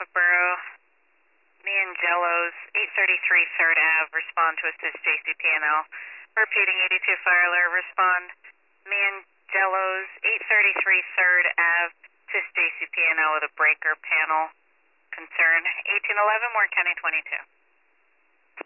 Suffolk Borough. Mangello's 833 3rd Ave. Respond to assist JCP&L. Repeating 82 fire alert. Respond. Mangello's 833 3rd Ave. Assist JCP&L with a breaker panel. Concern 1811 Warren County 22.